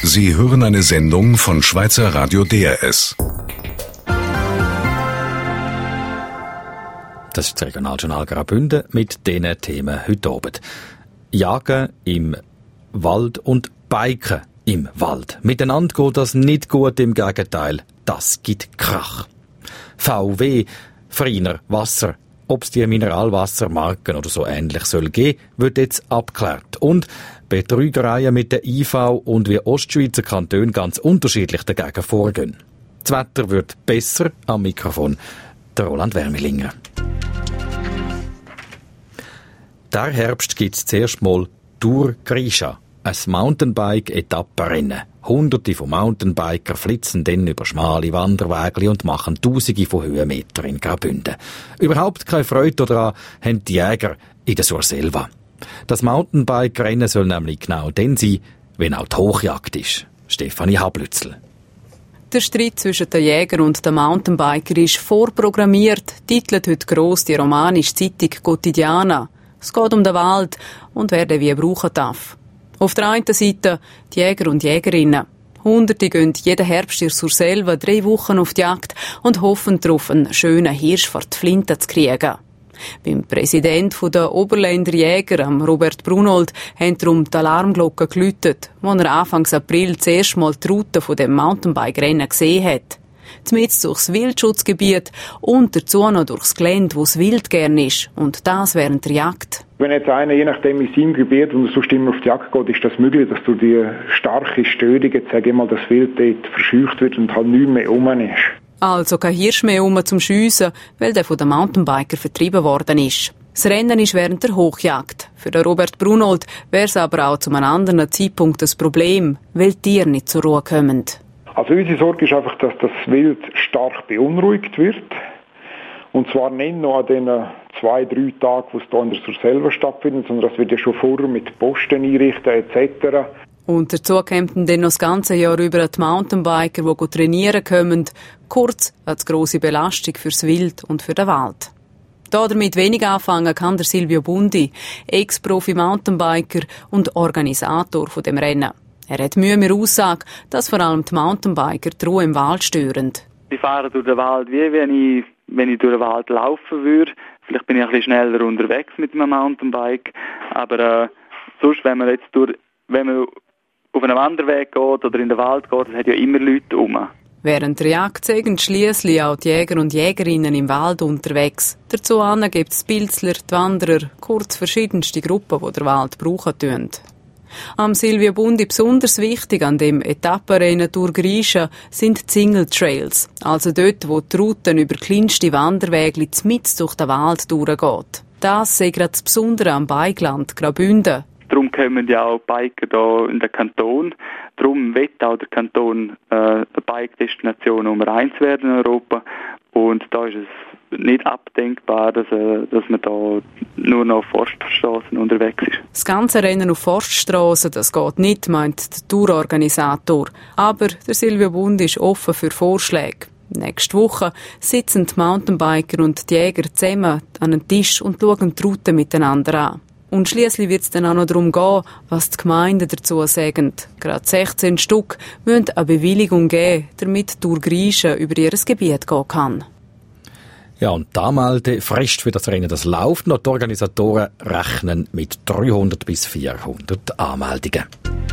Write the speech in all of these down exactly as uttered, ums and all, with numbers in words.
Sie hören eine Sendung von Schweizer Radio D R S. Das ist das Regionaljournal Graubünden mit diesen Themen heute Abend. Jagen im Wald und Biken im Wald. Miteinander geht das nicht gut, im Gegenteil. Das gibt Krach. V W, Freiner Wasser, ob es die Mineralwassermarken oder so ähnlich soll geben, wird jetzt abgeklärt. Und Betrügereien mit der I V und wie Ostschweizer Kantone ganz unterschiedlich dagegen vorgehen. Das Wetter wird besser. Am Mikrofon der Roland Wermilinger. Der Herbst gibt es zuerst mal Tour Grisha, ein Mountainbike-Etappenrennen. Hunderte von Mountainbiker flitzen dann über schmale Wanderwege und machen Tausende von Höhenmeter in Graubünden. Überhaupt keine Freude daran haben die Jäger in der Surselva. Das Mountainbike-Rennen soll nämlich genau dann sein, wenn auch die Hochjagd ist. Stefanie Hablützel. Der Streit zwischen den Jägern und den Mountainbiker ist vorprogrammiert, titelt heute gross die romanische Zeitung Quotidiana. Es geht um den Wald und wer den wie brauchen darf. Auf der einen Seite die Jäger und Jägerinnen. Hunderte gehen jeden Herbst in Surselva drei Wochen auf die Jagd und hoffen darauf, einen schönen Hirsch vor die Flinte zu kriegen. Beim Präsidenten der Oberländer Jäger, Robert Brunold, haben darum die Alarmglocken geläutet, als er Anfang April das erste Mal die Route von dem Mountainbike-Rennen gesehen hat. Zumindest durchs Wildschutzgebiet und dazu noch durchs Gelände, wo es wild gern ist. Und das während der Jagd. Wenn jetzt einer, je nachdem in seinem Gebiet, und sonst immer auf die Jagd geht, ist das möglich, dass durch die starke Störung, jetzt sage ich mal, das Wild dort verscheucht wird und halt nichts mehr rum ist. Also kein Hirsch mehr um zum Schiessen, weil der von den Mountainbiker vertrieben worden ist. Das Rennen ist während der Hochjagd. Für den Robert Brunold wäre es aber auch zu einem anderen Zeitpunkt ein Problem, weil die Tiere nicht zur Ruhe kommen. Also unsere Sorge ist einfach, dass das Wild stark beunruhigt wird. Und zwar nicht nur an den zwei, drei Tagen, wo es hier in der Surselva stattfindet, sondern das wird ja schon vorher mit Posten einrichten et cetera. Und dazu kämen dann noch das ganze Jahr über die Mountainbiker, die trainieren kommen. Kurz als grosse Belastung fürs Wild und für den Wald. Da damit wenig anfangen kann der Silvio Bundi, Ex-Profi-Mountainbiker und Organisator von dem Rennen. Er hat Mühe mit der Aussage, dass vor allem die Mountainbiker die Ruhe im Wald stören. Ich fahre durch den Wald, wie wenn ich, wenn ich durch den Wald laufen würde. Vielleicht bin ich ein bisschen schneller unterwegs mit meinem Mountainbike. Aber äh, sonst, wenn man jetzt durch, wenn man auf einem Wanderweg geht oder in den Wald geht, es hat ja immer Leute rum. Während der Jagd sind schliesslich auch die Jäger und Jägerinnen im Wald unterwegs. Dazu gibt es die Pilzler, die Wanderer, kurz verschiedenste Gruppen, die den Wald brauchen tun. Am Silvio Bundi besonders wichtig an dem Etappenrennen durch Grisha sind die Single Trails, also dort, wo die Routen über kleinste Wanderwege mitten durch den Wald durchgeht. Das ist gerade das Besondere am Bikeland Graubünden. Darum kommen ja auch Biker hier in den Kanton. Darum will auch der Kanton äh, eine Bike-Destination Nummer eins werden in Europa. Und da ist es nicht abdenkbar, dass, äh, dass man da nur noch auf Forststraßen unterwegs ist. Das ganze Rennen auf Forststraßen, das geht nicht, meint der Tourorganisator. Aber der Silvio Bund ist offen für Vorschläge. Nächste Woche sitzen die Mountainbiker und die Jäger zusammen an einem Tisch und schauen die Route miteinander an. Und schliesslich wird es dann auch noch darum gehen, was die Gemeinden dazu sagen. Gerade sechzehn Stück müssen eine Bewilligung geben, damit die Tour Grisha über ihr Gebiet gehen kann. Ja, und die Anmeldefrist für das Rennen, das läuft noch. Die Organisatoren rechnen mit dreihundert bis vierhundert Anmeldungen.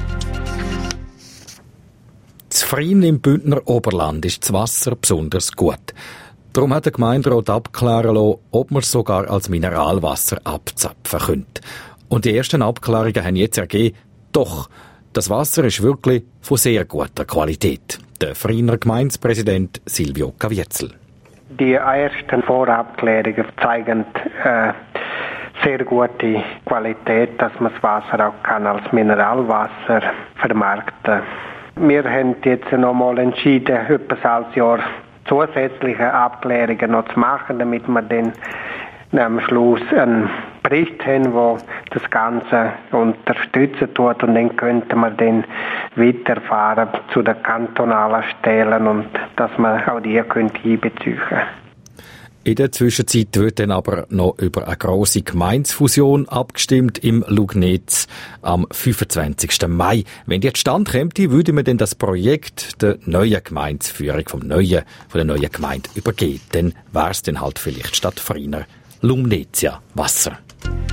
Zufrieden im Bündner Oberland ist das Wasser besonders gut. Darum hat der Gemeinderat abklären lassen, ob man es sogar als Mineralwasser abzapfen könnte. Und die ersten Abklärungen haben jetzt ergeben, doch, das Wasser ist wirklich von sehr guter Qualität. Der Freiner Gemeindepräsident Silvio Caviezel. Die ersten Vorabklärungen zeigen äh, sehr gute Qualität, dass man das Wasser auch kann als Mineralwasser vermarkten. Wir haben jetzt nochmal entschieden, etwas als Jahr zusätzliche Abklärungen noch zu machen, damit wir dann am Schluss einen Bericht haben, der das Ganze unterstützen tut, und dann könnte man dann weiterfahren zu den kantonalen Stellen und dass man auch die könnte einbeziehen. In der Zwischenzeit wird dann aber noch über eine grosse Gemeindefusion abgestimmt im Lugnetz am fünfundzwanzigsten Mai. Wenn die zustande käme, würde man dann das Projekt der neuen Gemeindeführung vom neuen, von der neuen Gemeinde übergeben. Dann wäre es dann halt vielleicht statt Friner Lumnezia Wasser.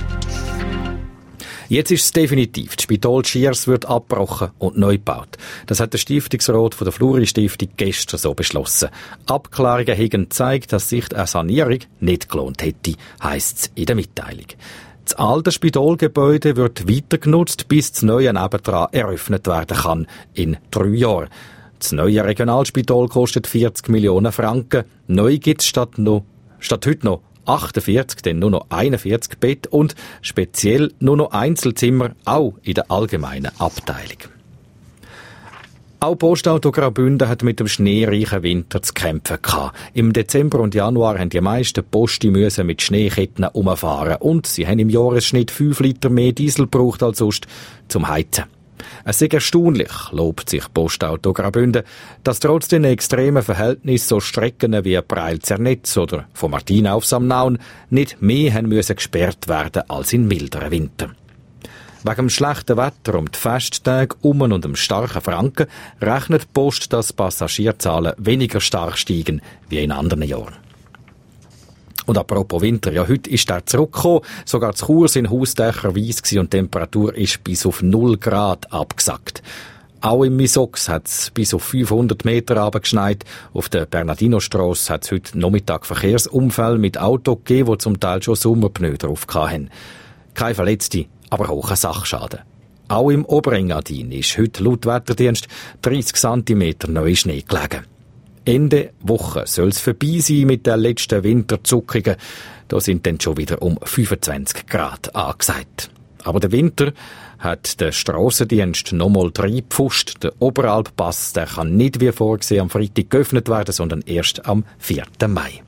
Jetzt ist es definitiv. Das Spital Schiers wird abgebrochen und neu gebaut. Das hat der Stiftungsrat von der Fluri-Stiftung gestern so beschlossen. Abklärungen haben gezeigt, dass sich eine Sanierung nicht gelohnt hätte, heisst es in der Mitteilung. Das alte Spitalgebäude wird weiter genutzt, bis das neue nebendran eröffnet werden kann in drei Jahren. Das neue Regionalspital kostet vierzig Millionen Franken. Neu gibt es statt, statt heute noch achtundvierzig, dann nur noch einundvierzig Bett und speziell nur noch Einzelzimmer, auch in der allgemeinen Abteilung. Auch Postauto Graubünden hat mit dem schneereichen Winter zu kämpfen gehabt. Im Dezember und Januar haben die meisten Posti müssen mit Schneeketten umfahren und sie haben im Jahresschnitt fünf Liter mehr Diesel gebraucht als sonst zum Heizen. Es ist erstaunlich, lobt sich Postauto Graubünden, dass trotz den extremen Verhältnissen so Strecken wie Breil-Zernetz oder von Martina auf Samnaun nicht mehr haben müssen gesperrt werden als in milderen Winter. Wegen dem schlechten Wetter um die Festtage um und dem starken Franken rechnet die Post, dass Passagierzahlen weniger stark steigen wie in anderen Jahren. Und apropos Winter, ja, heute ist der zurückgekommen. Sogar zu Chur sind Hausdächer weiss gewesen und die Temperatur ist bis auf null Grad abgesackt. Auch im Misox hat es bis auf fünfhundert Meter runtergeschneit. Auf der Bernardinostrasse hat es heute Nachmittag Verkehrsunfälle mit Auto gegeben, die zum Teil schon Sommerpneu drauf hatten. Keine Verletzte, aber hoher Sachschaden. Auch im Oberengadin ist heute laut Wetterdienst dreißig Zentimeter neuer Schnee gelegen. Ende Woche soll es vorbei sein mit den letzten Winterzuckungen. Da sind dann schon wieder um fünfundzwanzig Grad angesagt. Aber der Winter hat der Strassendienst nochmal reingepfuscht. Der Oberalppass, der kann nicht wie vorgesehen am Freitag geöffnet werden, sondern erst am vierten Mai.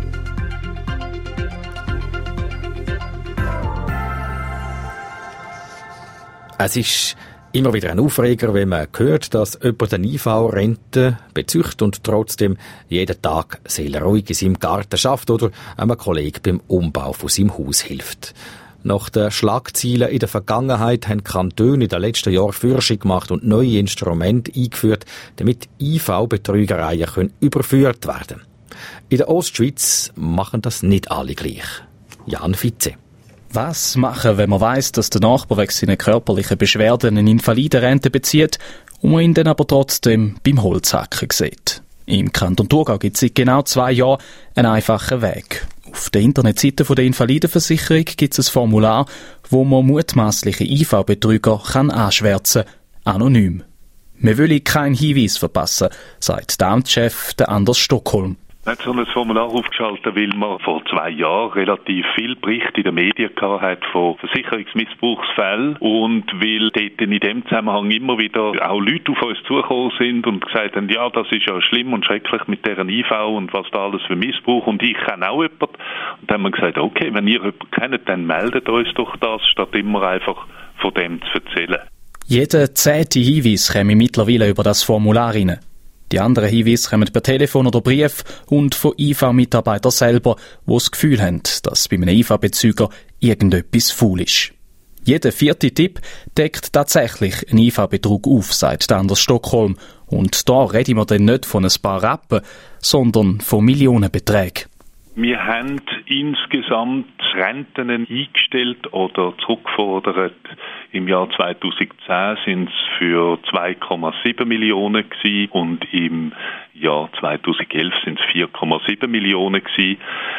Es ist immer wieder ein Aufreger, wenn man hört, dass jemand eine I V-Rente bezieht und trotzdem jeden Tag seelenruhig in seinem Garten schafft oder einem Kollegen beim Umbau von seinem Haus hilft. Nach den Schlagzeilen in der Vergangenheit haben Kantone in den letzten Jahren Forschung gemacht und neue Instrumente eingeführt, damit I V-Betrügereien können überführt werden. In der Ostschweiz machen das nicht alle gleich. Jan Fitze. Was machen, wenn man weiss, dass der Nachbar wegen seiner körperlichen Beschwerden eine Invalidenrente bezieht und man ihn dann aber trotzdem beim Holzhacken sieht? Im Kanton Thurgau gibt es seit genau zwei Jahren einen einfachen Weg. Auf der Internetseite der Invalidenversicherung gibt es ein Formular, wo man mutmaßliche I V-Betrüger kann anschwärzen kann, anonym. Man will keinen Hinweis verpassen, sagt der Amtschef Anders Stockholm. Man hat so ein Formular aufgeschaltet, weil man vor zwei Jahren relativ viel Berichte in den Medien gehabt hat von Versicherungsmissbrauchsfällen und weil dort in dem Zusammenhang immer wieder auch Leute auf uns zugekommen sind und gesagt haben, ja, das ist ja schlimm und schrecklich mit deren I V und was da alles für Missbrauch und ich kenne auch jemanden. Und dann haben wir gesagt, okay, wenn ihr jemanden kennt, dann meldet uns doch das, statt immer einfach von dem zu erzählen. Jeder zehnte Hinweis käme mittlerweile über das Formular rein. Die anderen Hinweise kommen per Telefon oder Brief und von I V-Mitarbeitern selber, die das Gefühl haben, dass bei einem I V-Bezüger irgendetwas faul ist. Jeder vierte Tipp deckt tatsächlich einen I V-Betrug auf, sagt Anders Stockholm. Und da reden wir dann nicht von ein paar Rappen, sondern von Millionenbeträgen. Wir haben insgesamt Renten eingestellt oder zurückgefordert. Im Jahr zweitausendzehn sind es für zwei Komma sieben Millionen gewesen und im Jahr zweitausendelf sind es vier Komma sieben Millionen gewesen.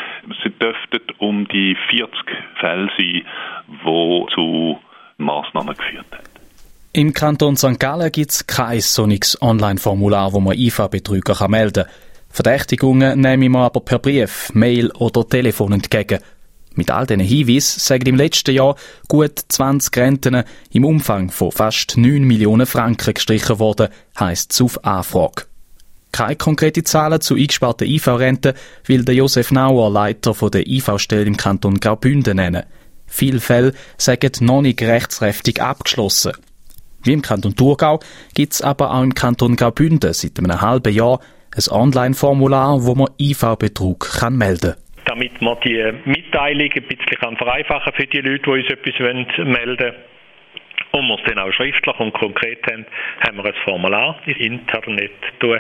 Es dürften um die vierzig Fälle sein, die zu Massnahmen geführt haben. Im Kanton Sankt Gallen gibt es kein solches Online-Formular, wo man I V-Betrüger melden kann. Verdächtigungen nehmen wir aber per Brief, Mail oder Telefon entgegen. Mit all diesen Hinweisen sagen im letzten Jahr gut zwanzig Renten im Umfang von fast neun Millionen Franken gestrichen worden, heisst es auf Anfrage. Keine konkreten Zahlen zu eingesparten I V-Renten will der Josef Nauer, Leiter der I V-Stelle im Kanton Graubünden, nennen. Viele Fälle sagen noch nicht rechtskräftig abgeschlossen. Wie im Kanton Thurgau gibt es aber auch im Kanton Graubünden seit einem halben Jahr ein Online-Formular, wo man I V-Betrug kann melden kann. damit man die Mitteilung ein bisschen vereinfachen für die Leute, die uns etwas melden wollen. Und wir es dann auch schriftlich und konkret haben, haben wir ein Formular im Internet tun,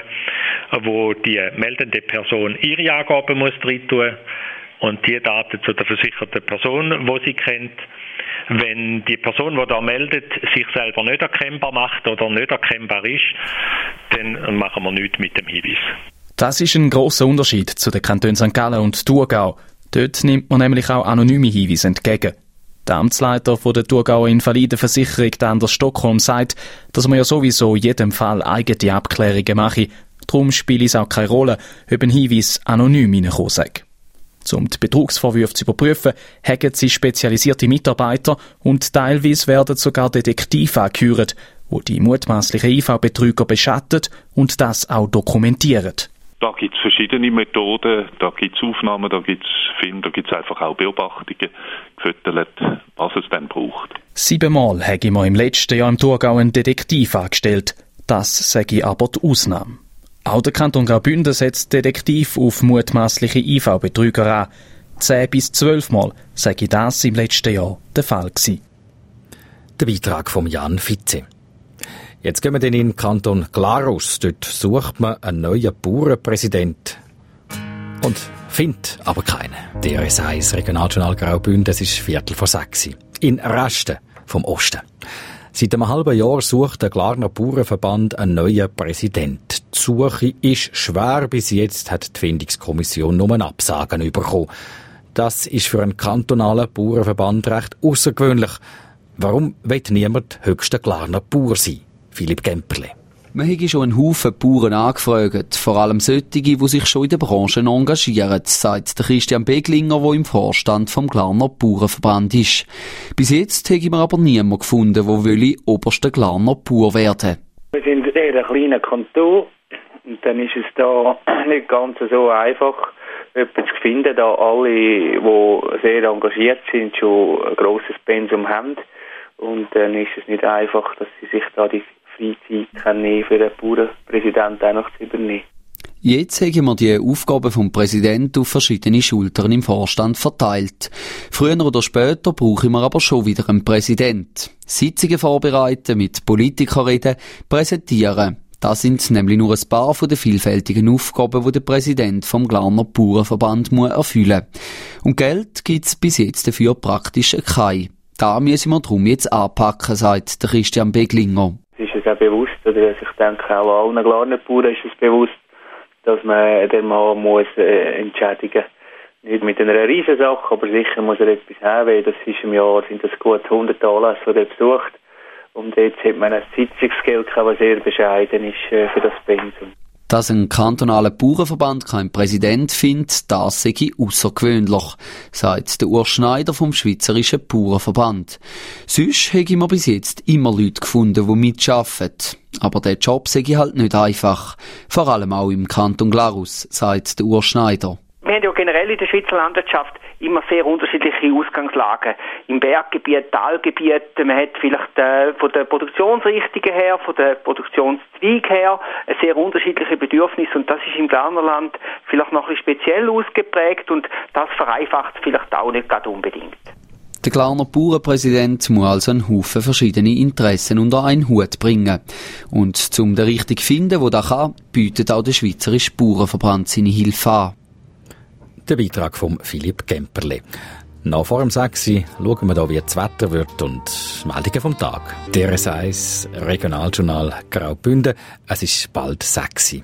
wo die meldende Person ihre Angaben muss rein tun und die Daten zu der versicherten Person, die sie kennt. Wenn die Person, die da meldet, sich selber nicht erkennbar macht oder nicht erkennbar ist, dann machen wir nichts mit dem Hinweis. Das ist ein grosser Unterschied zu den Kantonen Sankt Gallen und Thurgau. Dort nimmt man nämlich auch anonyme Hinweise entgegen. Der Amtsleiter von der Thurgauer Invalidenversicherung, Anders Stockholm, sagt, dass man ja sowieso in jedem Fall eigene Abklärungen mache. Darum spiele es auch keine Rolle, ob ein Hinweis anonym reinkommen sei. Um die Betrugsvorwürfe zu überprüfen, haben sie spezialisierte Mitarbeiter und teilweise werden sogar Detektive angehört, die die mutmaßlichen I V-Betrüger beschatten und das auch dokumentieren. Da gibt es verschiedene Methoden, da gibt es Aufnahmen, da gibt es Filme, da gibt es einfach auch Beobachtungen, gefüttert, was es dann braucht. Siebenmal habe man im letzten Jahr im Thurgau einen Detektiv angestellt. Das sage aber die Ausnahme. Auch der Kanton Graubünden setzt Detektiv auf mutmaßliche I V-Betrüger an. Zehn bis zwölf Mal sage das im letzten Jahr der Fall gewesen. Der Beitrag von Jan Fitze. Jetzt gehen wir dann in den Kanton Glarus. Dort sucht man einen neuen Bauernpräsident. Und findet aber keinen. Der R S eins Regionaljournal Graubünden, es ist Viertel vor sechs. In Rasten vom Osten. Seit einem halben Jahr sucht der Glarner Bauernverband einen neuen Präsident. Die Suche ist schwer. Bis jetzt hat die Findungskommission nur eine Absagen bekommen. Das ist für einen kantonalen Bauernverband recht außergewöhnlich. Warum will niemand höchster Glarner Bauer sein? Philipp Gemperle. Man hat schon einen Haufen Bauern angefragt, vor allem solche, die sich schon in der Branche engagieren, sagt der Christian Beglinger, der im Vorstand vom Glarner Bauernverband ist. Bis jetzt habe man aber niemanden gefunden, der will oberster Glarner Bauer werden. Wir sind eher ein kleiner Kanton und dann ist es da nicht ganz so einfach, jemanden zu finden, da alle, die sehr engagiert sind, schon ein grosses Pensum haben. Und dann ist es nicht einfach, dass sie sich da die Freizeit nehmen, für den Bauernpräsidenten auch noch zu übernehmen. Jetzt haben wir die Aufgaben vom Präsidenten auf verschiedene Schultern im Vorstand verteilt. Früher oder später brauchen wir aber schon wieder einen Präsident. Sitzungen vorbereiten, mit Politikern reden, präsentieren. Das sind nämlich nur ein paar von den vielfältigen Aufgaben, die der Präsident vom Glarner Bauernverband muss erfüllen muss. Und Geld gibt es bis jetzt dafür praktisch kein. Da müssen wir darum jetzt anpacken, sagt der Christian Beglinger. Es ist uns auch bewusst, oder ich denke auch allen Glarner Bauern ist es bewusst, dass man den Mann muss äh, entschädigen. Nicht mit einer riesen Sache, aber sicher muss er etwas haben. Das ist im Jahr sind das gut hundert Anlässe, die er besucht. Und jetzt hat man ein Sitzungsgeld, das sehr bescheiden ist äh, für das Pensum. Dass ein kantonaler Bauernverband keinen Präsident findet, das sei außergewöhnlich, sagt der Urs Schneider vom Schweizerischen Bauernverband. Sonst hätte man bis jetzt immer Leute gefunden, die mitarbeiten. Aber der Job sei halt nicht einfach. Vor allem auch im Kanton Glarus, sagt der Urs Schneider. Wir haben ja generell in der Schweizer Landwirtschaft immer sehr unterschiedliche Ausgangslagen. Im Berggebiet, Talgebiet, man hat vielleicht äh, von der Produktionsrichtung her, von der Produktionszweig her sehr unterschiedliche Bedürfnisse und das ist im Glarnerland vielleicht noch ein bisschen speziell ausgeprägt und das vereinfacht vielleicht auch nicht gerade unbedingt. Der Glarner Bauernpräsident muss also einen Haufen verschiedene Interessen unter einen Hut bringen. Und um den richtig zu finden, der das kann, bietet auch der Schweizerische Bauernverband seine Hilfe an. Der Beitrag von Philipp Gemperle. Noch vor dem sechs schauen wir da, wie das Wetter wird und Meldungen vom Tag. Der R S eins Regionaljournal Graubünden. Es ist bald sechs.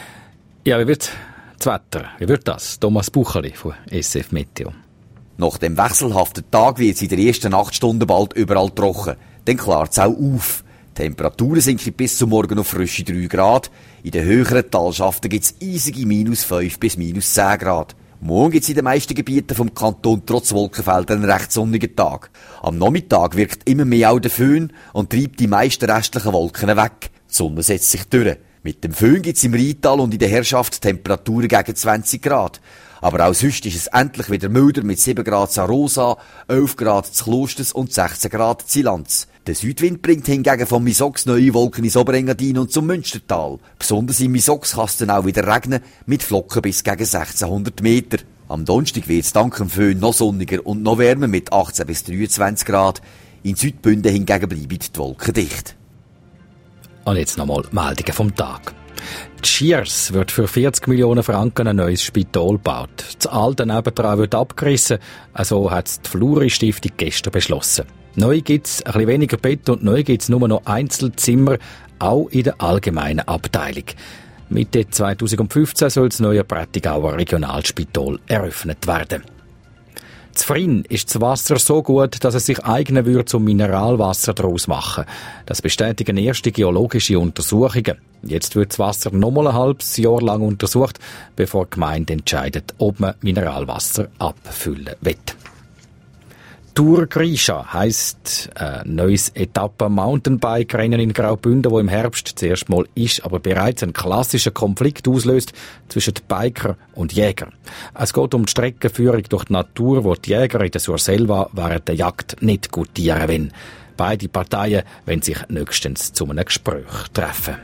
Ja, wie wird das Wetter? Wie wird das? Thomas Bucheli von S F Meteo. Nach dem wechselhaften Tag wird es in den ersten acht Stunden bald überall trocken. Dann klart es auch auf. Die Temperaturen sinken bis zum Morgen auf frische drei Grad. In den höheren Talschaften gibt es eisige minus fünf bis minus zehn Grad. Morgen gibt es in den meisten Gebieten vom Kanton trotz Wolkenfeldern einen recht sonnigen Tag. Am Nachmittag wirkt immer mehr auch der Föhn und treibt die meisten restlichen Wolken weg. Die Sonne setzt sich durch. Mit dem Föhn gibt es im Rheintal und in der Herrschaft Temperaturen gegen zwanzig Grad. Aber auch sonst ist es endlich wieder milder mit sieben Grad zu Arosa, elf Grad zu Klosters und sechzehn Grad zu Lanz. Der Südwind bringt hingegen vom Misox neue Wolken ins Oberengadin und zum Münstertal. Besonders im Misox kann es dann auch wieder regnen, mit Flocken bis gegen sechzehnhundert Meter. Am Donnerstag wird es dank dem Föhn noch sonniger und noch wärmer mit achtzehn bis dreiundzwanzig Grad. In Südbünden hingegen bleiben die Wolken dicht. Und jetzt nochmal Meldungen vom Tag. Die Schiers wird für vierzig Millionen Franken ein neues Spital gebaut. Das alte nebendran wird abgerissen, also hat es die Fluri-Stiftung gestern beschlossen. Neu gibt es ein bisschen weniger Bett und neu gibt es nur noch Einzelzimmer, auch in der allgemeinen Abteilung. Mitte zweitausendfünfzehn soll das neue Prättigauer Regionalspital eröffnet werden. Zufrieden ist das Wasser so gut, dass es sich eignen würde zum Mineralwasser daraus machen. Das bestätigen erste geologische Untersuchungen. Jetzt wird das Wasser nochmal ein halbes Jahr lang untersucht, bevor die Gemeinde entscheidet, ob man Mineralwasser abfüllen will. Tour Grisha heisst ein neues Etappen-Mountainbike-Rennen in Graubünden, wo im Herbst zuerst mal ist, aber bereits einen klassischen Konflikt auslöst zwischen Biker und Jäger. Es geht um die Streckenführung durch die Natur, wo die Jäger in der Surselva während der Jagd nicht gutieren wollen. Beide Parteien wollen sich nächstens zu einem Gespräch treffen.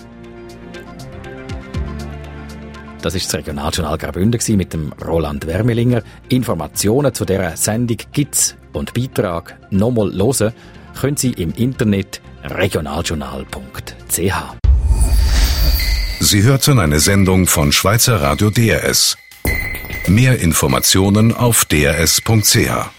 Das ist das Regionaljournal Graubünden mit dem Roland Wermelinger. Informationen zu dieser Sendung gibt's und Beitrag nochmal hören können Sie im Internet regionaljournal punkt c h. Sie hörten eine Sendung von Schweizer Radio D R S. Mehr Informationen auf d r s punkt c h.